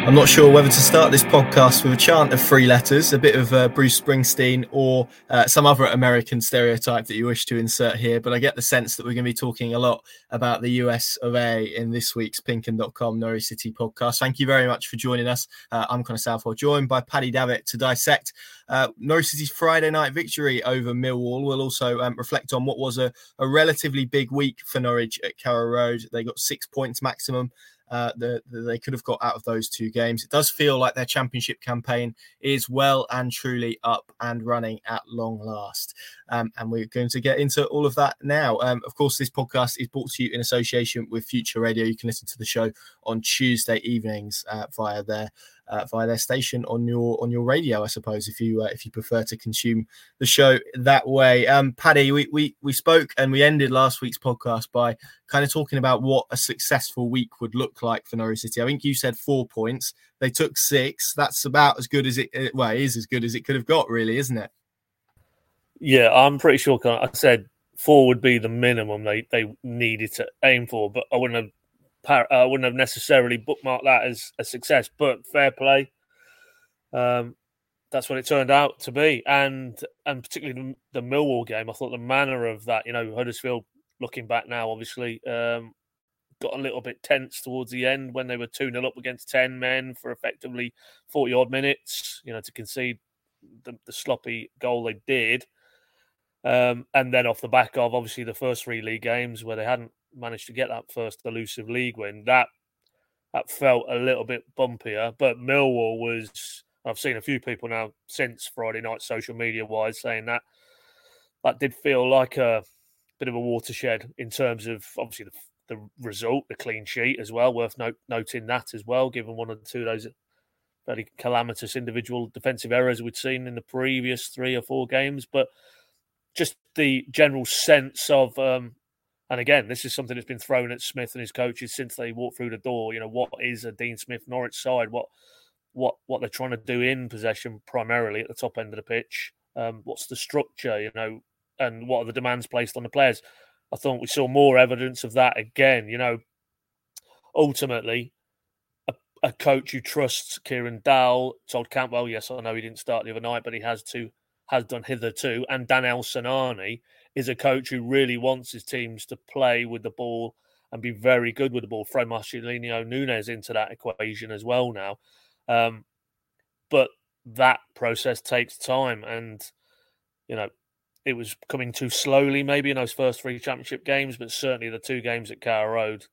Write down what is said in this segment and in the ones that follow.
I'm not sure whether to start this podcast with a chant of three letters, a bit of Bruce Springsteen, or some other American stereotype that you wish to insert here, but I get the sense that we're going to be talking a lot about the US of A in this week's Pinkun.com Norwich City podcast. Thank you very much for joining us. I'm Connor Southwell, joined by Paddy Davitt to dissect Norwich City's Friday night victory over Millwall. We'll also reflect on what was a relatively big week for Norwich at Carrow Road. They got 6 points maximum. They could have got out of those two games. It does feel like their championship campaign is well and truly up and running at long last. And we're going to get into all of that now. Of course, this podcast is brought to you in association with Future Radio. You can listen to the show on Tuesday evenings via their station on your radio, I suppose, if you prefer to consume the show that way. Paddy, we spoke and we ended last week's podcast by kind of talking about what a successful week would look like for Norwich City. I think you said 4 points. They took 6. That's about as good as it is as good as it could have got, really, isn't it? Yeah, I'm pretty sure I said 4 would be the minimum they needed to aim for, but I wouldn't have necessarily bookmarked that as a success. But fair play, that's what it turned out to be, and particularly the Millwall game. I thought the manner of that, Huddersfield, looking back now, obviously got a little bit tense towards the end when they were 2-0 up against 10 men for effectively 40 odd minutes. To concede the sloppy goal they did. And then off the back of, obviously, the first 3 league games where they hadn't managed to get that first elusive league win, that felt a little bit bumpier. But Millwall was, I've seen a few people now since Friday night, social media-wise, saying that did feel like a bit of a watershed in terms of, obviously, the result, the clean sheet as well. Worth noting that as well, given one or two of those very calamitous individual defensive errors we'd seen in the previous 3 or 4 games. But just the general sense of, and again, this is something that's been thrown at Smith and his coaches since they walked through the door. What is a Dean Smith Norwich side? What they're trying to do in possession primarily at the top end of the pitch? What's the structure? And what are the demands placed on the players? I thought we saw more evidence of that again. Ultimately, a coach who trusts Kieran Dowell told Campbell, yes, I know he didn't start the other night, but he has done hitherto. And Dan El-Sanani is a coach who really wants his teams to play with the ball and be very good with the ball. Throw Marcelino Nunes into that equation as well now. But that process takes time, and, it was coming too slowly maybe in those first 3 championship games, but certainly the 2 games at Carrow Road,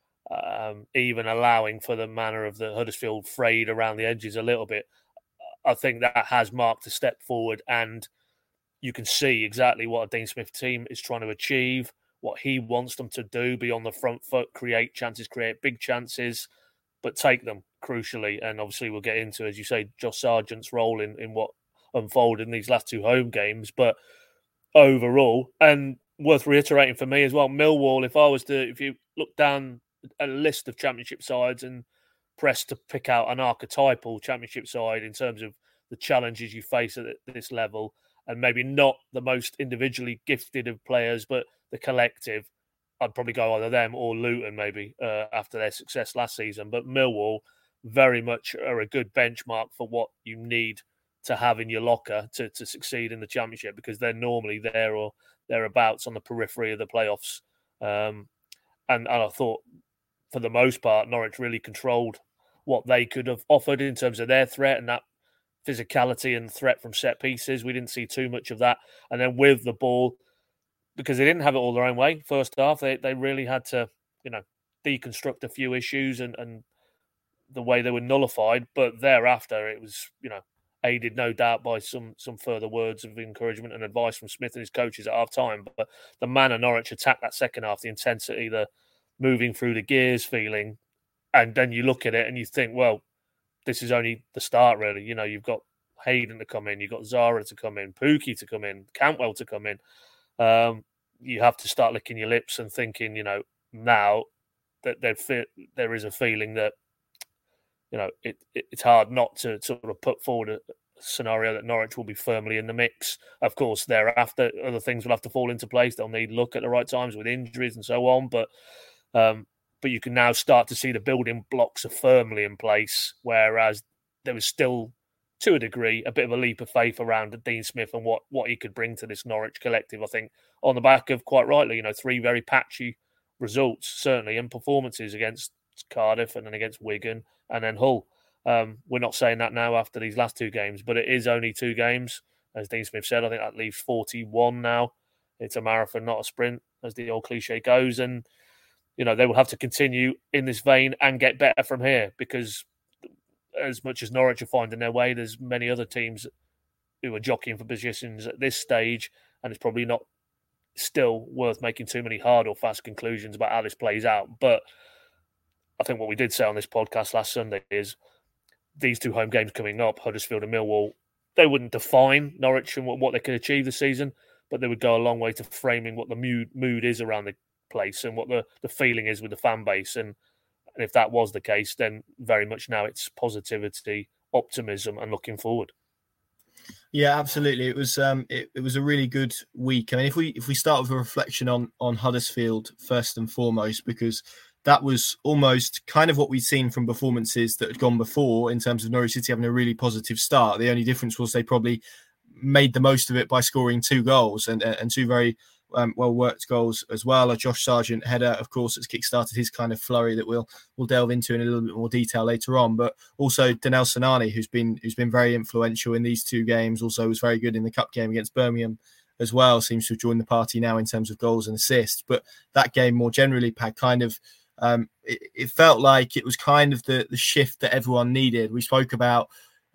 even allowing for the manner of the Huddersfield frayed around the edges a little bit. I think that has marked a step forward, and you can see exactly what a Dean Smith team is trying to achieve, what he wants them to do, be on the front foot, create chances, create big chances, but take them, crucially. And obviously we'll get into, as you say, Josh Sargent's role in what unfolded in these last 2 home games. But overall, and worth reiterating for me as well, Millwall, if you look down a list of championship sides and pressed to pick out an archetypal championship side in terms of the challenges you face at this level, and maybe not the most individually gifted of players, but the collective, I'd probably go either them or Luton maybe after their success last season. But Millwall very much are a good benchmark for what you need to have in your locker to succeed in the championship, because they're normally there or thereabouts on the periphery of the playoffs. And I thought, for the most part, Norwich really controlled what they could have offered in terms of their threat and that physicality and threat from set pieces. We didn't see too much of that. And then with the ball, because they didn't have it all their own way first half, they really had to, deconstruct a few issues and the way they were nullified. But thereafter, it was, aided no doubt by some further words of encouragement and advice from Smith and his coaches at half time. But the manner Norwich attacked that second half, the intensity, the moving through the gears feeling, and then you look at it and you think, well, this is only the start, really. You've got Hayden to come in, you've got Zara to come in, Pookie to come in, Cantwell to come in. You have to start licking your lips and thinking, now that there is a feeling that, it's hard not to sort of put forward a scenario that Norwich will be firmly in the mix. Of course, thereafter, other things will have to fall into place. They'll need luck at the right times with injuries and so on. But but you can now start to see the building blocks are firmly in place, whereas there was still, to a degree, a bit of a leap of faith around Dean Smith and what he could bring to this Norwich collective. I think on the back of, quite rightly, 3 very patchy results, certainly, and performances against Cardiff and then against Wigan and then Hull. We're not saying that now after these last 2 games, but it is only 2 games. As Dean Smith said, I think that leaves 41 now. It's a marathon, not a sprint, as the old cliche goes. And, they will have to continue in this vein and get better from here, because as much as Norwich are finding their way, there's many other teams who are jockeying for positions at this stage, and it's probably not still worth making too many hard or fast conclusions about how this plays out. But I think what we did say on this podcast last Sunday is these 2 home games coming up, Huddersfield and Millwall, they wouldn't define Norwich and what they could achieve this season, but they would go a long way to framing what the mood is around the place and what the feeling is with the fan base. And if that was the case, then very much now it's positivity, optimism, and looking forward. Yeah, absolutely. It was it was a really good week. I mean, if we start with a reflection on Huddersfield first and foremost, because that was almost kind of what we'd seen from performances that had gone before in terms of Norwich City having a really positive start. The only difference was they probably made the most of it by scoring 2 goals and 2 very well-worked goals as well. A Josh Sargent header, of course, has kick-started his kind of flurry that we'll delve into in a little bit more detail later on. But also Danel Sinani, who's been very influential in these 2 games, also was very good in the cup game against Birmingham as well, seems to have joined the party now in terms of goals and assists. But that game more generally had kind of, it felt like it was kind of the shift that everyone needed. We spoke about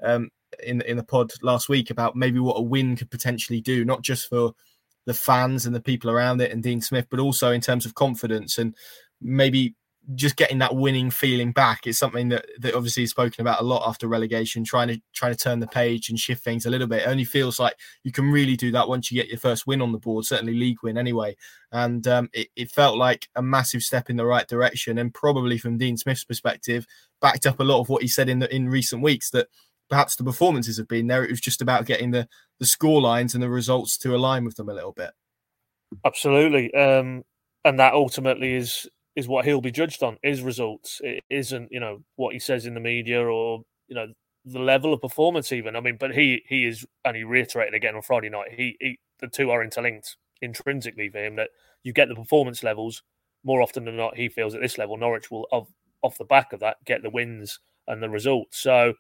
in the pod last week about maybe what a win could potentially do, not just for the fans and the people around it and Dean Smith, but also in terms of confidence and maybe just getting that winning feeling back. It's something that obviously is spoken about a lot after relegation, trying to turn the page and shift things a little bit. It only feels like you can really do that once you get your first win on the board, certainly league win anyway. And it felt like a massive step in the right direction, and probably from Dean Smith's perspective, backed up a lot of what he said in recent weeks, that perhaps the performances have been there. It was just about getting the score lines and the results to align with them a little bit. Absolutely. And that ultimately is what he'll be judged on, is results. It isn't, what he says in the media or, the level of performance even. I mean, but he is, and he reiterated again on Friday night, the 2 are interlinked intrinsically for him, that you get the performance levels more often than not. He feels at this level, Norwich will, off the back of that, get the wins and the results. So,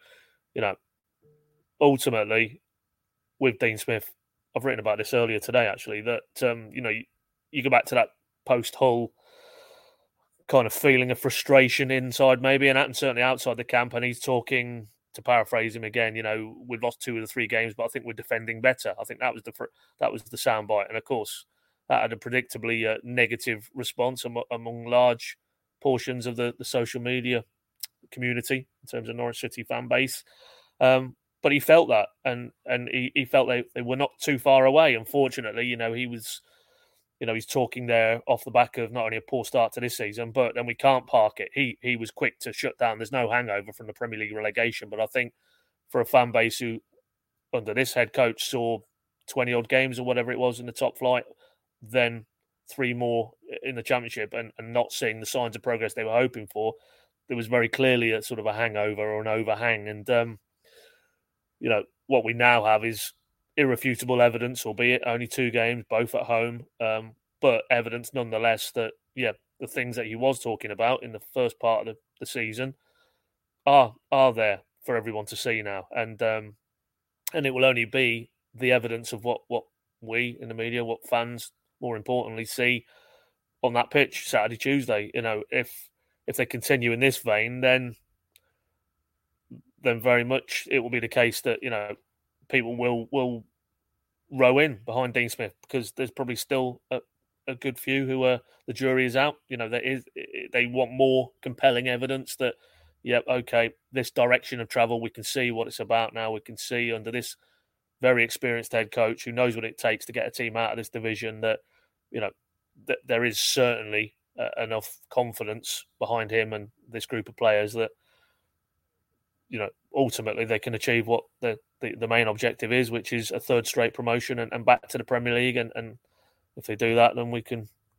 ultimately, with Dean Smith, I've written about this earlier today, actually, that, you go back to that post-Hull kind of feeling of frustration inside maybe, and certainly outside the camp, and he's talking, to paraphrase him again, we've lost 2 of the 3 games, but I think we're defending better. I think that was the soundbite. And of course, that had a predictably negative response among large portions of the social media community in terms of Norwich City fan base. But he felt that, and he felt they were not too far away. Unfortunately, he was, he's talking there off the back of not only a poor start to this season, but then we can't park it. He was quick to shut down. There's no hangover from the Premier League relegation, but I think for a fan base who, under this head coach, saw 20 odd games or whatever it was in the top flight, then 3 more in the Championship, and not seeing the signs of progress they were hoping for, there was very clearly a sort of a hangover or an overhang. And what we now have is irrefutable evidence, albeit only 2 games, both at home, but evidence nonetheless that, the things that he was talking about in the first part of the season are there for everyone to see now. And it will only be the evidence of what we in the media, what fans more importantly see on that pitch Saturday, Tuesday. If they continue in this vein, then very much it will be the case that, people will row in behind Dean Smith, because there's probably still a good few who are, the jury is out. They want more compelling evidence that, this direction of travel, we can see what it's about now. We can see under this very experienced head coach who knows what it takes to get a team out of this division that, that there is certainly enough confidence behind him and this group of players that, ultimately they can achieve what the main objective is, which is a 3rd straight promotion and back to the Premier League. And if they do that, then we can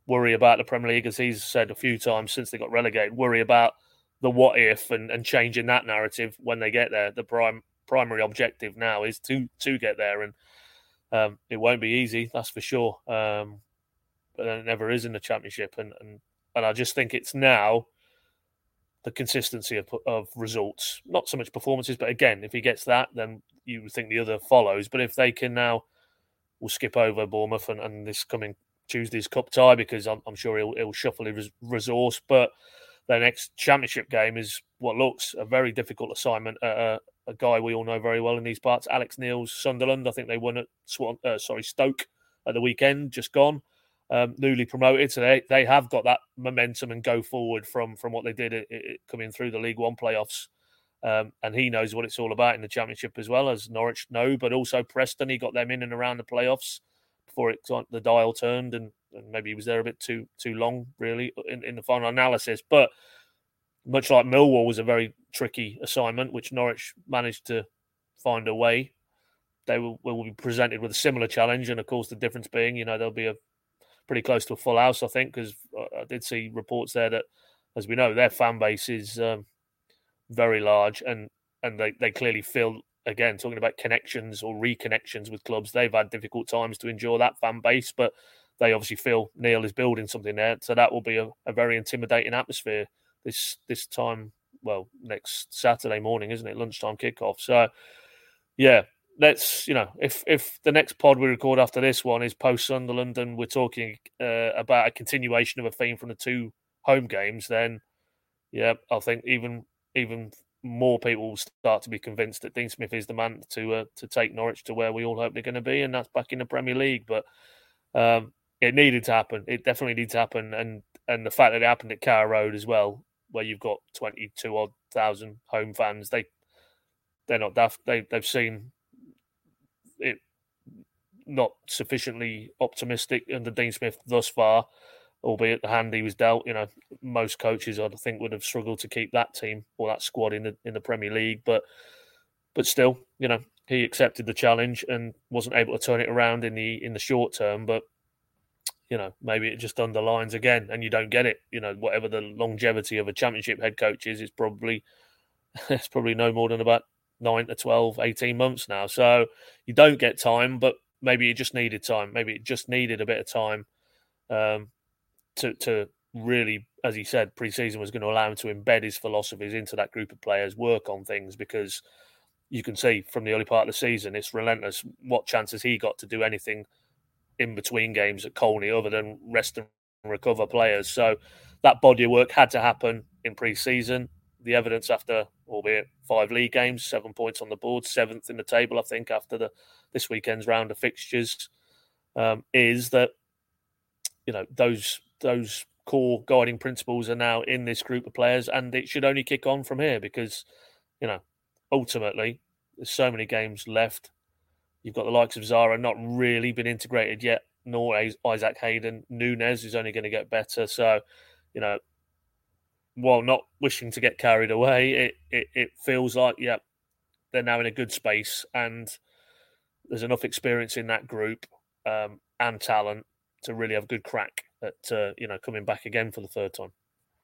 worry about the Premier League, as he's said a few times since they got relegated, worry about the what if and changing that narrative when they get there. The primary objective now is to get there, and it won't be easy, that's for sure. But it never is in the Championship, and I just think it's now the consistency of results, not so much performances, but again, if he gets that, then you would think the other follows. But if they can now, we'll skip over Bournemouth and this coming Tuesday's cup tie, because I'm sure he'll shuffle his resource. But their next Championship game is what looks a very difficult assignment. A guy we all know very well in these parts, Alex Neil's Sunderland. I think they won at Stoke at the weekend, just gone. Newly promoted, so they have got that momentum and go forward from what they did coming through the League One playoffs. And he knows what it's all about in the Championship as well, as Norwich know, but also Preston. He got them in and around the playoffs before the dial turned, and maybe he was there a bit too long, really, in the final analysis. But much like Millwall was a very tricky assignment, which Norwich managed to find a way, they will be presented with a similar challenge. And of course, the difference being, they'll be pretty close to a full house, I think, because I did see reports there that, as we know, their fan base is very large, and they clearly feel, again, talking about connections or reconnections with clubs, they've had difficult times to endure that fan base, but they obviously feel Neil is building something there, so that will be a very intimidating atmosphere this time, well, next Saturday morning, isn't it? Lunchtime kickoff. So, yeah, let's, if the next pod we record after this one is post Sunderland and we're talking about a continuation of a theme from the two home games, then yeah, I think even more people will start to be convinced that Dean Smith is the man to take Norwich to where we all hope they're going to be, and that's back in the Premier League. But it needed to happen. It definitely needed to happen, and the fact that it happened at Carrow Road as well, where you've got 22,000 home fans, they're not daft. They've seen it not sufficiently optimistic under Dean Smith thus far, albeit the hand he was dealt. Most coaches, I think, would have struggled to keep that team or that squad in the Premier League. But still, he accepted the challenge and wasn't able to turn it around in the short term. But maybe it just underlines again, and you don't get it. Whatever the longevity of a Championship head coach is, it's probably no more than about 9 to 12, 18 months now. So you don't get time, but maybe it just needed time. Maybe it just needed a bit of time to really, as he said, pre-season was going to allow him to embed his philosophies into that group of players, work on things, because you can see from the early part of the season, it's relentless what chances he got to do anything in between games at Colney other than rest and recover players. So that body of work had to happen in pre-season. The evidence after, albeit 5 league games, 7 points on the board, 7th in the table, I think, after this weekend's round of fixtures, is that those core guiding principles are now in this group of players, and it should only kick on from here because, ultimately, there's so many games left. You've got the likes of Zara not really been integrated yet, nor Isaac Hayden. Nunes is only going to get better. So, while not wishing to get carried away, it feels like, they're now in a good space, and there's enough experience in that group and talent to really have a good crack at coming back again for the third time.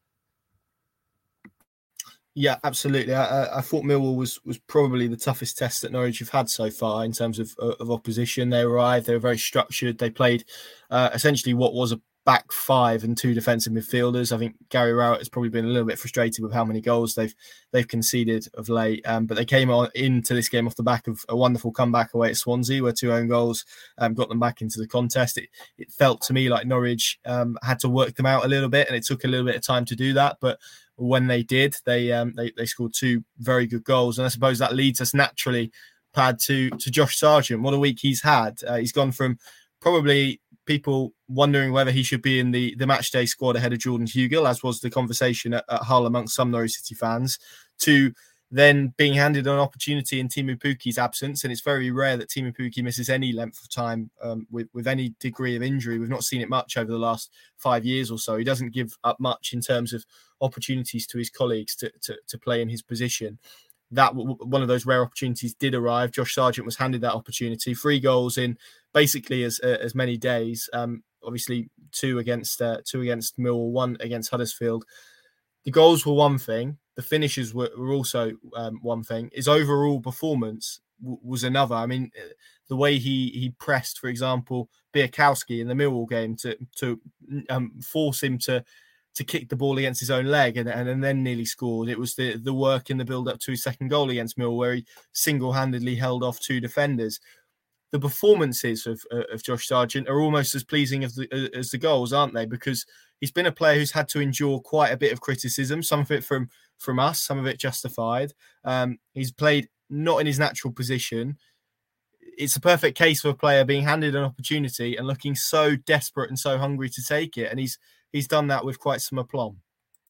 Yeah, absolutely. I thought Millwall was probably the toughest test that Norwich have had so far in terms of opposition. They arrived, they were very structured. They played essentially what was a back 5 and 2 defensive midfielders. I think Gary Rowett has probably been a little bit frustrated with how many goals they've conceded of late. But they came into this game off the back of a wonderful comeback away at Swansea, where 2 own goals got them back into the contest. It felt to me like Norwich had to work them out a little bit, and it took a little bit of time to do that. But when they did, they scored 2 very good goals, and I suppose that leads us naturally, Pad, to Josh Sargent. What a week he's had. He's gone from probably people wondering whether he should be in the match day squad ahead of Jordan Hugill, as was the conversation at Hull amongst some Norwich City fans, to then being handed an opportunity in Teemu Pukki's absence. And it's very rare that Teemu Pukki misses any length of time with any degree of injury. We've not seen it much over the last 5 years or so. He doesn't give up much in terms of opportunities to his colleagues to play in his position. That one of those rare opportunities did arrive. Josh Sargent was handed that opportunity. 3 goals in basically as many days. Obviously, two against Millwall, one against Huddersfield. The goals were one thing. The finishes were also one thing. His overall performance was another. I mean, the way he pressed, for example, Biakowski in the Millwall game to force him to kick the ball against his own leg and then nearly scored. It was the work in the build-up to his second goal against Millwall where he single-handedly held off two defenders. The performances of Josh Sargent are almost as pleasing as the goals, aren't they? Because he's been a player who's had to endure quite a bit of criticism, some of it from us, some of it justified. He's played not in his natural position. It's a perfect case for a player being handed an opportunity and looking so desperate and so hungry to take it. And he's done that with quite some aplomb.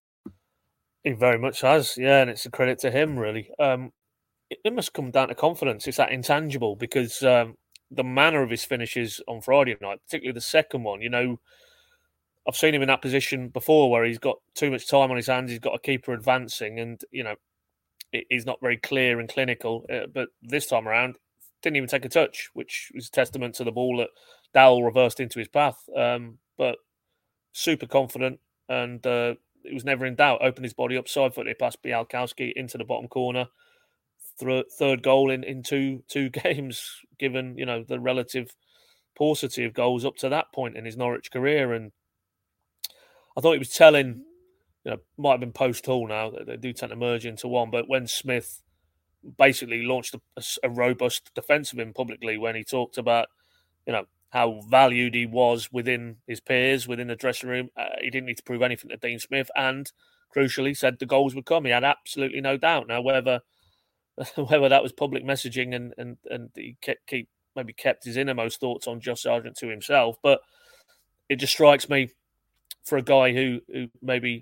He very much has, yeah, and it's a credit to him, really. It must come down to confidence. It's that intangible because the manner of his finishes on Friday night, particularly the second one, I've seen him in that position before where he's got too much time on his hands. He's got a keeper advancing and, he's not very clear and clinical. But this time around, didn't even take a touch, which was a testament to the ball that Dowell reversed into his path. But super confident and it was never in doubt. Opened his body up, side-footed past Bialkowski into the bottom corner. Third goal in two games, given the relative paucity of goals up to that point in his Norwich career. And I thought it was telling. Might have been post Hull now. They do tend to merge into one. But when Smith basically launched a robust defence of him publicly, when he talked about how valued he was within his peers, within the dressing room, he didn't need to prove anything to Dean Smith, and crucially said the goals would come. He had absolutely no doubt. Now whether that was public messaging and he maybe kept his innermost thoughts on Josh Sargent to himself. But it just strikes me for a guy who maybe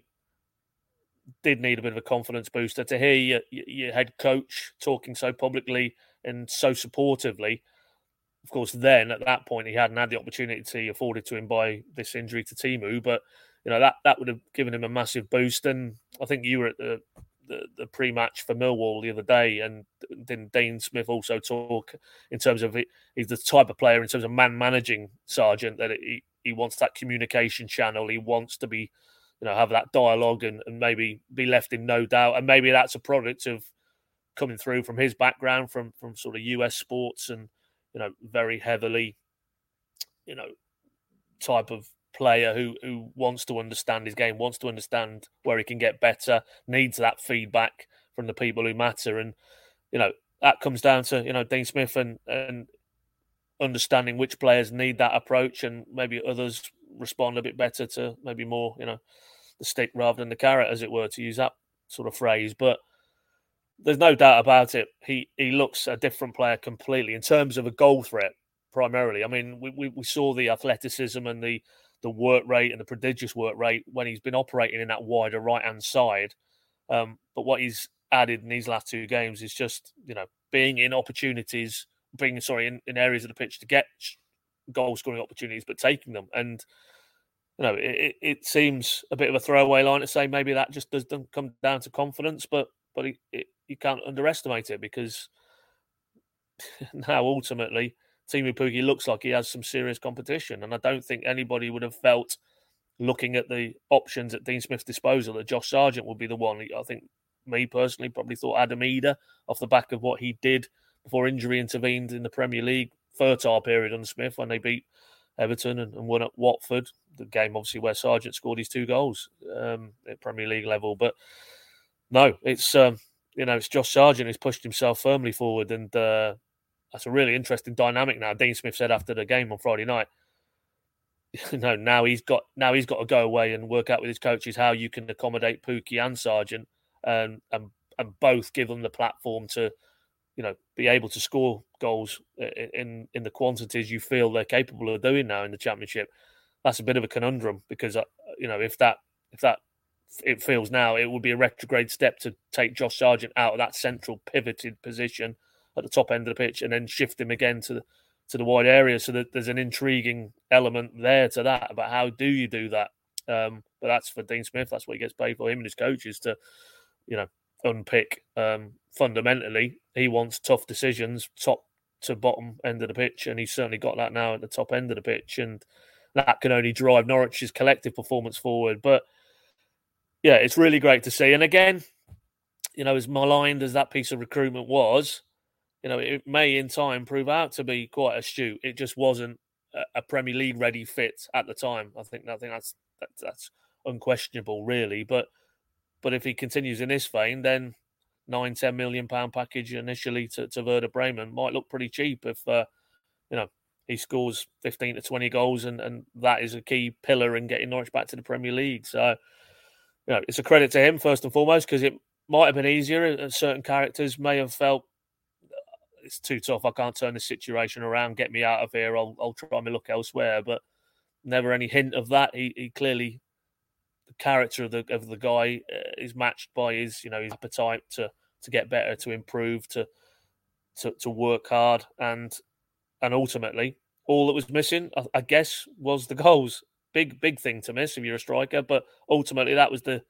did need a bit of a confidence booster to hear your head coach talking so publicly and so supportively. Of course, then at that point he hadn't had the opportunity afforded to him by this injury to Timu, but that would have given him a massive boost. And I think you were at the pre-match for Millwall the other day, and then Dean Smith also talk in terms of he's the type of player in terms of managing Sargent that he wants that communication channel. He wants to be, have that dialogue and maybe be left in no doubt. And maybe that's a product of coming through from his background from sort of US sports and very heavily, type of player who wants to understand his game, wants to understand where he can get better, needs that feedback from the people who matter. And, that comes down to, Dean Smith and understanding which players need that approach and maybe others respond a bit better to maybe more, the stick rather than the carrot, as it were, to use that sort of phrase. But there's no doubt about it. He looks a different player completely in terms of a goal threat, primarily. I mean, we saw the athleticism and the work rate and the prodigious work rate when he's been operating in that wider right-hand side. But what he's added in these last two games is just, being in opportunities, in areas of the pitch to get goal-scoring opportunities, but taking them. And, it seems a bit of a throwaway line to say maybe that just doesn't come down to confidence, but you can't underestimate it because now ultimately Timu Pukki looks like he has some serious competition, and I don't think anybody would have felt, looking at the options at Dean Smith's disposal, that Josh Sargent would be the one. I think me personally probably thought Adam Eder off the back of what he did before injury intervened in the Premier League fertile period under Smith when they beat Everton and won at Watford, the game obviously where Sargent scored his 2 goals at Premier League level. But no, it's it's Josh Sargent who's pushed himself firmly forward, and that's a really interesting dynamic now. Dean Smith said after the game on Friday night, now he's got to go away and work out with his coaches how you can accommodate Pukki and Sargent and both give them the platform to be able to score goals in the quantities you feel they're capable of doing now in the Championship. That's a bit of a conundrum because if that it feels now it would be a retrograde step to take Josh Sargent out of that central pivoted position at the top end of the pitch and then shift him again to the wide area. So that there's an intriguing element there to that about how do you do that. But that's for Dean Smith. That's what he gets paid for, him and his coaches to, unpick. Fundamentally, he wants tough decisions, top to bottom end of the pitch, and he's certainly got that now at the top end of the pitch. And that can only drive Norwich's collective performance forward. But yeah, it's really great to see. And again, as maligned as that piece of recruitment was, it may in time prove out to be quite astute. It just wasn't a Premier League ready fit at the time. I think that's unquestionable, really. But if he continues in this vein, then £9-10 million package initially to Werder Bremen might look pretty cheap if he scores 15 to 20 goals, and that is a key pillar in getting Norwich back to the Premier League. So it's a credit to him first and foremost, because it might have been easier, and certain characters may have felt it's too tough. I can't turn this situation around. Get me out of here. I'll try my luck elsewhere. But never any hint of that. He clearly, the character of the guy is matched by his his appetite to get better, to improve, to work hard, and ultimately all that was missing, I guess, was the goals. Big thing to miss if you're a striker, but ultimately that was the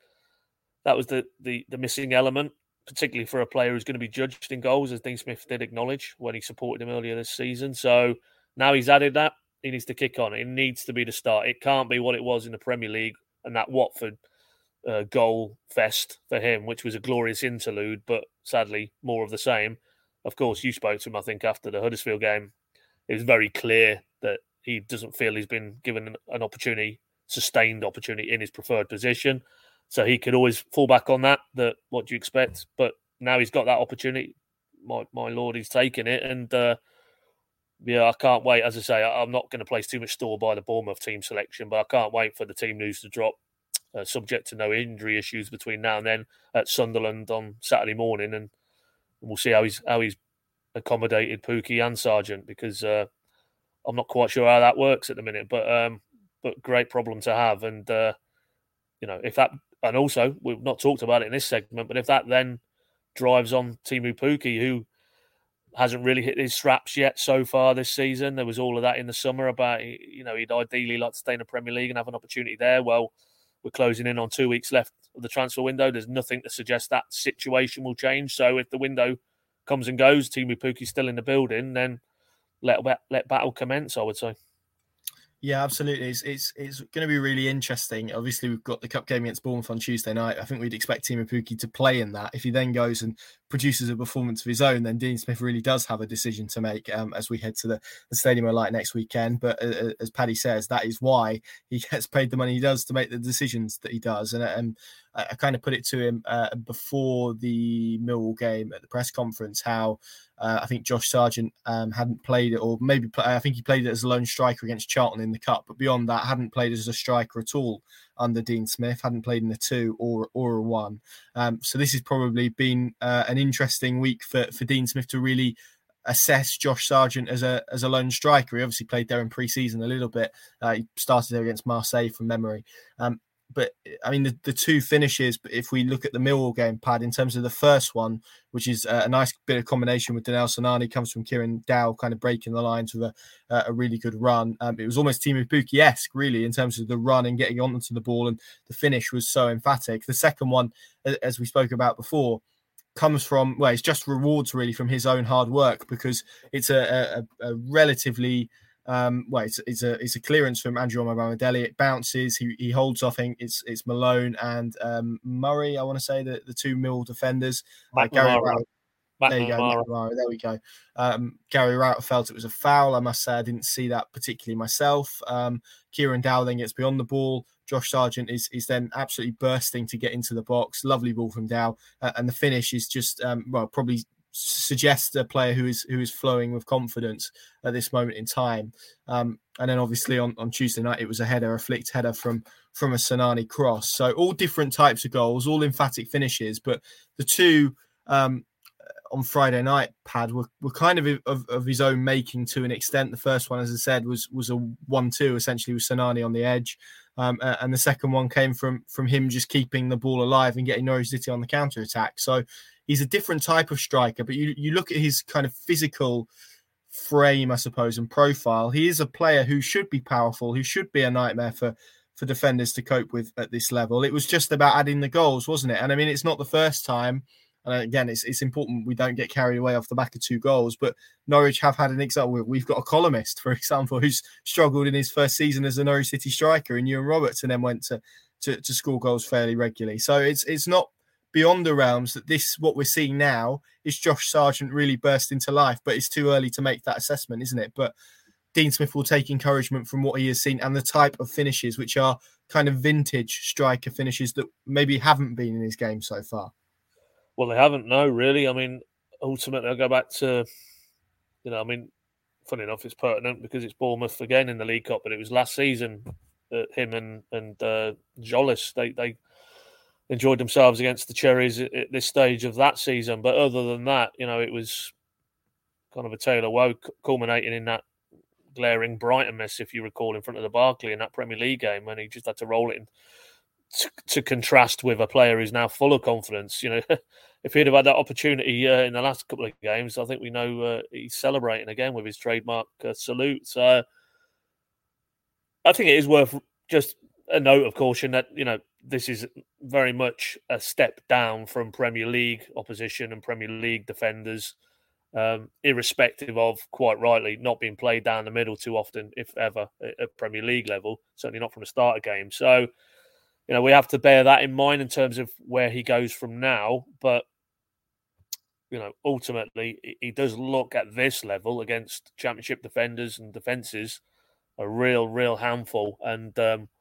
missing element, particularly for a player who's going to be judged in goals, as Dean Smith did acknowledge when he supported him earlier this season. So now he's added that, he needs to kick on. It needs to be the start. It can't be what it was in the Premier League and that Watford goal fest for him, which was a glorious interlude, but sadly more of the same. Of course, you spoke to him, I think, after the Huddersfield game. It was very clear that he doesn't feel he's been given an opportunity, sustained opportunity in his preferred position. So he could always fall back on that what do you expect? But now he's got that opportunity. My Lord, he's taken it. And I can't wait. As I say, I'm not going to place too much store by the Bournemouth team selection, but I can't wait for the team news to drop, subject to no injury issues between now and then, at Sunderland on Saturday morning. And we'll see how he's accommodated Pukki and Sargent, because I'm not quite sure how that works at the minute. But great problem to have. And, if that... And also, we've not talked about it in this segment, but if that then drives on Teemu Pukki, who hasn't really hit his straps yet so far this season. There was all of that in the summer about, he'd ideally like to stay in the Premier League and have an opportunity there. Well, we're closing in on 2 weeks left of the transfer window. There's nothing to suggest that situation will change. So if the window comes and goes, Teemu Pukki's still in the building, then let battle commence, I would say. Yeah, absolutely. It's going to be really interesting. Obviously, we've got the cup game against Bournemouth on Tuesday night. I think we'd expect Teemu Pukki to play in that. If he then goes and produces a performance of his own, then Dean Smith really does have a decision to make as we head to the Stadium of Light next weekend. But as Paddy says, that is why he gets paid the money he does to make the decisions that he does. And I kind of put it to him before the Millwall game at the press conference how I think Josh Sargent hadn't played it, or maybe I think he played it as a lone striker against Charlton in the Cup, but beyond that hadn't played as a striker at all under Dean Smith, hadn't played in a 2 or a 1. So this has probably been an interesting week for Dean Smith to really assess Josh Sargent as a lone striker. He obviously played there in pre-season a little bit. He started there against Marseille from memory. But I mean, the two finishes, if we look at the Millwall game, Pad, in terms of the first one, which is a nice bit of combination with Danel Sonani, comes from Kieran Dow, kind of breaking the lines with a really good run. It was almost Teemu Pukki-esque, really, in terms of the run and getting onto the ball, and the finish was so emphatic. The second one, as we spoke about before, comes from, well, it's just rewards really from his own hard work, because it's a relatively... it's a clearance from Andrew Omobamidele. It bounces. He holds. I think it's Malone and Murray. I want to say the two Mill defenders. Gary Rowett. There you go. There we go. Gary Rowett felt it was a foul. I must say I didn't see that particularly myself. Kieran Dow then gets beyond the ball. Josh Sargent is then absolutely bursting to get into the box. Lovely ball from Dow, and the finish is just probably suggests a player who is flowing with confidence at this moment in time. And then obviously on Tuesday night, it was a flicked header from a Sonani cross. So all different types of goals, all emphatic finishes. But the two on Friday night, Pad, were kind of his own making to an extent. The first one, as I said, was a 1-2, essentially, with Sonani on the edge. And the second one came from him just keeping the ball alive and getting Norwich City on the counter-attack. So he's a different type of striker, but you look at his kind of physical frame, I suppose, and profile. He is a player who should be powerful, who should be a nightmare for defenders to cope with at this level. It was just about adding the goals, wasn't it? And I mean, it's not the first time And again, it's important we don't get carried away off the back of 2 goals. But Norwich have had an example. We've got a columnist, for example, who's struggled in his first season as a Norwich City striker in Ewan Roberts, and then went to score goals fairly regularly. So it's not beyond the realms that what we're seeing now is Josh Sargent really burst into life, but it's too early to make that assessment, isn't it? But Dean Smith will take encouragement from what he has seen and the type of finishes, which are kind of vintage striker finishes that maybe haven't been in his game so far. Well, they haven't, no, really. I mean, ultimately, I'll go back to, funny enough, it's pertinent because it's Bournemouth again in the League Cup, but it was last season that him and Jolis, they enjoyed themselves against the Cherries at this stage of that season. But other than that, it was kind of a tale of woe, culminating in that glaring Brighton miss, if you recall, in front of the Barclay in that Premier League game, when he just had to roll it in to contrast with a player who's now full of confidence. If he'd have had that opportunity in the last couple of games, I think we know he's celebrating again with his trademark salute. So I think it is worth just a note of caution that, this is very much a step down from Premier League opposition and Premier League defenders, irrespective of, quite rightly, not being played down the middle too often, if ever, at Premier League level, certainly not from a starter game. So, we have to bear that in mind in terms of where he goes from now. But, ultimately, he does look at this level against Championship defenders and defences a real handful. And,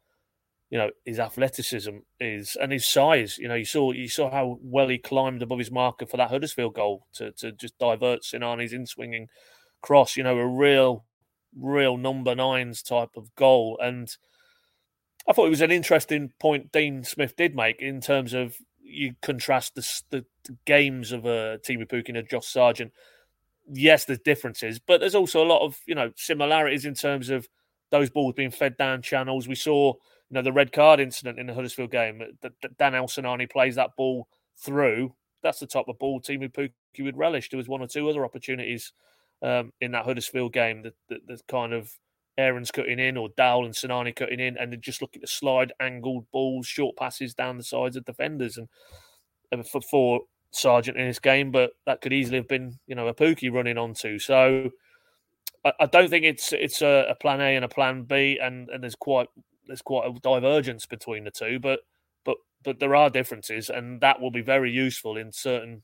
his athleticism and his size. You saw how well he climbed above his marker for that Huddersfield goal to just divert Sinani's in-swinging cross. A real number 9s type of goal. And I thought it was an interesting point Dean Smith did make in terms of you contrast the games of Teemu Pukki and Josh Sargent. Yes, there's differences, but there's also a lot of similarities in terms of those balls being fed down channels. We saw the red card incident in the Huddersfield game. Dan El-Sinani plays that ball through. That's the type of ball Teemu Pukki would relish. There was 1 or 2 other opportunities in that Huddersfield game that kind of Aaron's cutting in or Dowell and Sinani cutting in, and then just looking to slide angled balls, short passes down the sides of defenders and for Sargent in this game. But that could easily have been a Pukki running onto. So I don't think it's a plan A and a plan B, and there's quite a divergence between the two, but there are differences, and that will be very useful in certain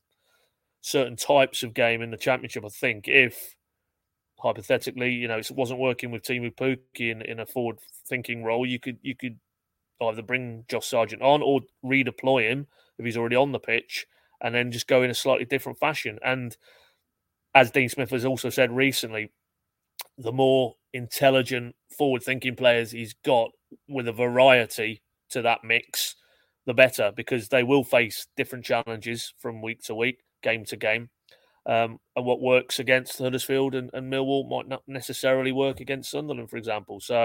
types of game in the Championship. I think if hypothetically, it wasn't working with Teemu Pukki in a forward-thinking role, you could either bring Josh Sargent on or redeploy him if he's already on the pitch, and then just go in a slightly different fashion. And as Dean Smith has also said recently, the more intelligent, forward-thinking players he's got with a variety to that mix, the better, because they will face different challenges from week to week, game to game. And what works against Huddersfield and Millwall might not necessarily work against Sunderland, for example. So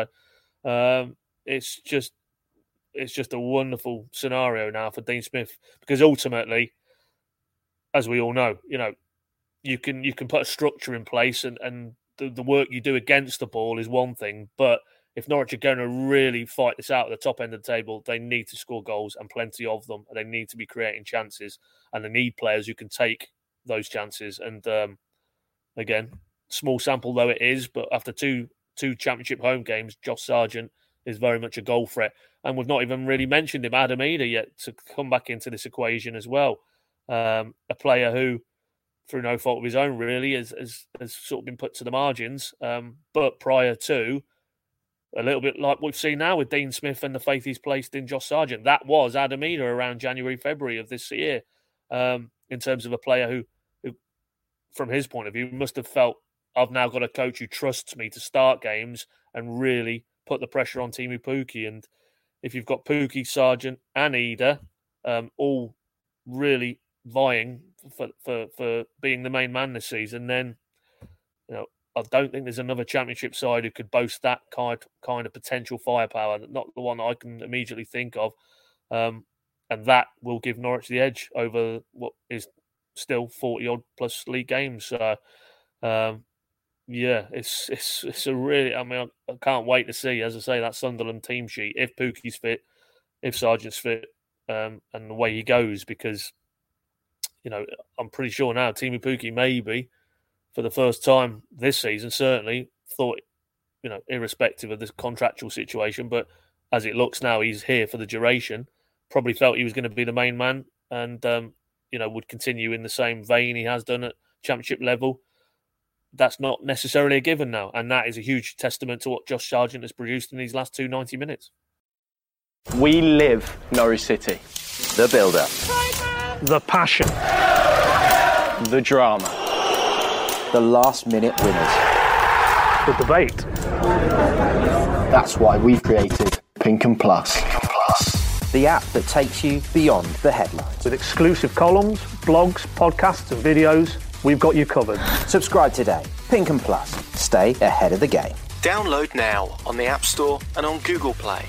it's just a wonderful scenario now for Dean Smith, because ultimately, as we all know, you can put a structure in place and the work you do against the ball is one thing, but if Norwich are going to really fight this out at the top end of the table, they need to score goals, and plenty of them. They need to be creating chances, and they need players who can take those chances. And again, small sample though it is, but after two Championship home games, Josh Sargent is very much a goal threat. And we've not even really mentioned him, Adam Idah, yet to come back into this equation as well. A player who, through no fault of his own, really, has sort of been put to the margins. But prior to, a little bit like we've seen now with Dean Smith and the faith he's placed in Josh Sargent, that was Adam Idah around January, February of this year, in terms of a player who, from his point of view, must have felt, I've now got a coach who trusts me to start games and really put the pressure on Teemu Pukki. And if you've got Pukki, Sargent and Idah all really vying for being the main man this season, then I don't think there's another Championship side who could boast that kind of potential firepower. Not the one I can immediately think of, and that will give Norwich the edge over what is still 40 odd plus league games. So it's a really. I mean, I can't wait to see, as I say, that Sunderland team sheet, if Pukki's fit, if Sargent's fit, and the way he goes, because I'm pretty sure now Teemu Pukki maybe for the first time this season certainly thought, irrespective of the contractual situation, but as it looks now, he's here for the duration. Probably felt he was going to be the main man and, would continue in the same vein he has done at championship level. That's not necessarily a given now. And that is a huge testament to what Josh Sargent has produced in these last 90 minutes. We live Norwich City. The build-up. The passion. The drama. The last-minute winners. The debate. That's why we've created Pink and Plus. The app that takes you beyond the headlines. With exclusive columns, blogs, podcasts and videos, we've got you covered. Subscribe today. Pink and Plus. Stay ahead of the game. Download now on the App Store and on Google Play.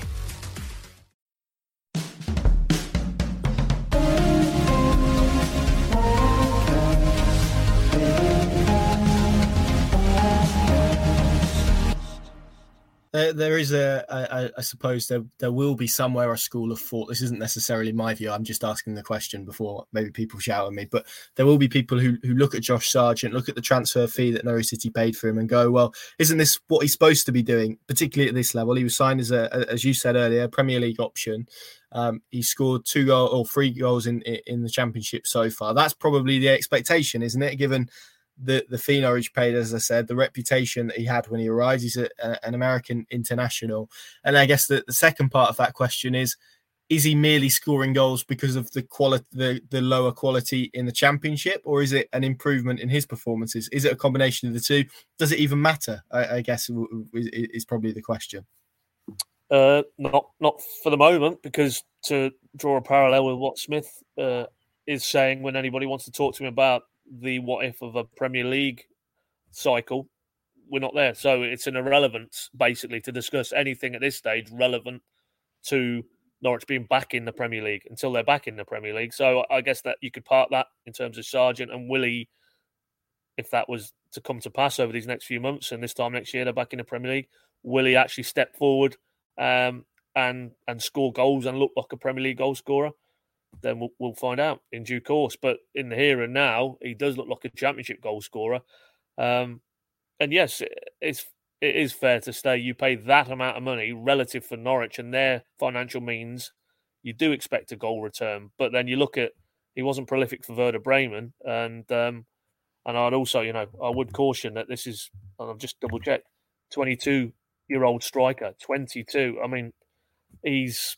There is I suppose there will be somewhere a school of thought. This isn't necessarily my view. I'm just asking the question before maybe people shout at me. But there will be people who look at Josh Sargent, look at the transfer fee that Norwich City paid for him and go, well, isn't this what he's supposed to be doing, particularly at this level? He was signed as you said earlier, a Premier League option. He scored 3 goals in the Championship so far. That's probably the expectation, isn't it, given the fee Norwich paid, as I said, the reputation that he had when he arrived. He's an American international. And I guess the second part of that question is he merely scoring goals because of the quality, the lower quality in the Championship, or is it an improvement in his performances? Is it a combination of the two? Does it even matter? I guess is probably the question. Not for the moment, because to draw a parallel with what Smith is saying when anybody wants to talk to him about the what if of a Premier League cycle, we're not there. So it's an irrelevance, basically, to discuss anything at this stage relevant to Norwich being back in the Premier League until they're back in the Premier League. So I guess that you could park that in terms of Sargent and Willie, if that was to come to pass over these next few months and this time next year they're back in the Premier League, Willie actually step forward and score goals and look like a Premier League goal scorer, then we'll find out in due course. But in the here and now, he does look like a Championship goal scorer. And yes, it is fair to say you pay that amount of money relative for Norwich and their financial means, you do expect a goal return. But then you look at, he wasn't prolific for Werder Bremen. And I'd also, I would caution that this is, and I've just double checked, 22-year-old striker, 22. I mean, he's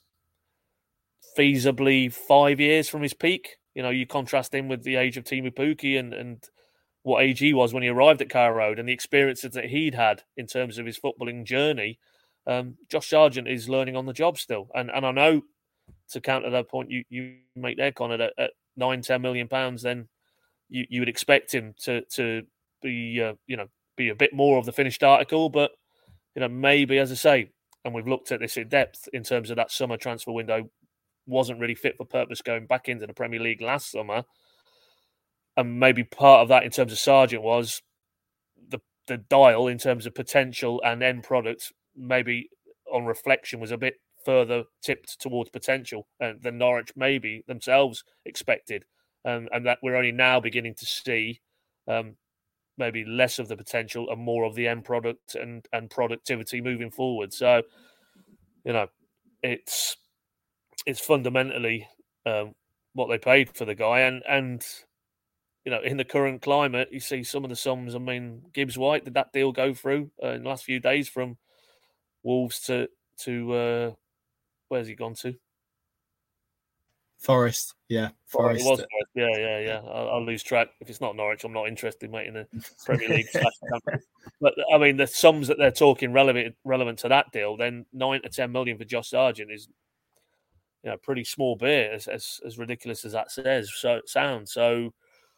feasibly 5 years from his peak. You contrast him with the age of Teemu Pukki and what age he was when he arrived at Carrow Road and the experiences that he'd had in terms of his footballing journey. Josh Sargent is learning on the job still. And I know, to counter that point you make there, Connor, at £9-10 million, then you would expect him to be be a bit more of the finished article. But maybe, as I say, and we've looked at this in depth in terms of that summer transfer window, wasn't really fit for purpose going back into the Premier League last summer. And maybe part of that in terms of Sargent was the dial in terms of potential and end product, maybe on reflection, was a bit further tipped towards potential than Norwich maybe themselves expected. And that we're only now beginning to see maybe less of the potential and more of the end product and productivity moving forward. So, it's fundamentally what they paid for the guy. And in the current climate, you see some of the sums. I mean, Gibbs White, did that deal go through in the last few days from Wolves to where's he gone to? Forest, yeah. Forest. It was Forest. Yeah. I'll lose track. If it's not Norwich, I'm not interested, mate, in the Premier League. But, I mean, the sums that they're talking relevant to that deal, then $9-10 million for Josh Sargent is pretty small beer, as ridiculous as that sounds. So